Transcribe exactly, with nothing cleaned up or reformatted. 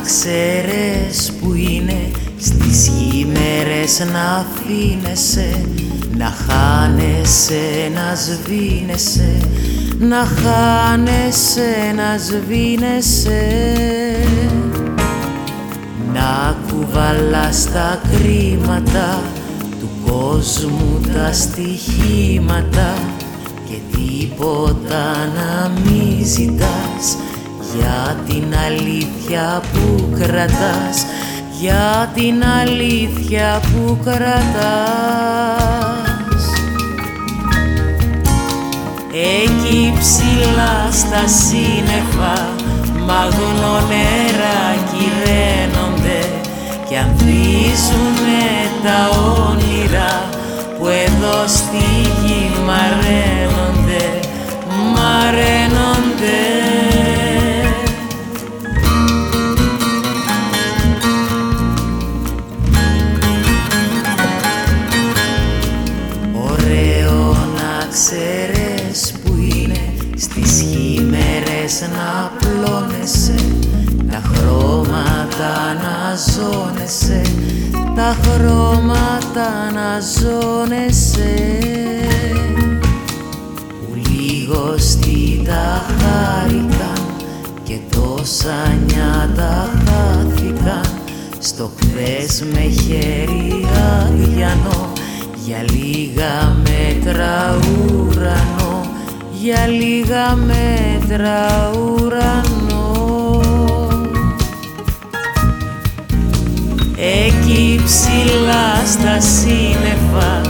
ξέρες που είναι στις χειμέρες να αφήνεσαι, να χάνεσαι, να σβήνεσαι, να χάνεσαι, να σβήνεσαι, να κουβαλάς τα κρίματα του κόσμου τα στοιχήματα και τίποτα να μη ζητάς για την αλήθεια που κρατάς, για την αλήθεια που κρατάς. Εκεί ψηλά στα σύννεφα μαγνονέρα κυραίνονται κι ανθίζουνε τα όνειρα που εδώ στη γη μαραίνονται, μαραίνονται. Ωραίο να ξέρεις που είναι στις χειμέρες να πλώνεσαι, τα χρώματα να ζώνεσαι, τα χρώματα να ζώνεσαι, που λίγωστοι τα χάρηκαν και τόσα νιάτα χάθηκαν στο χθες με χέρι αδιανό, για λίγα μέτρα ουρανό, για λίγα μέτρα ουρανό. Εκεί ψηλά στα σύννεφα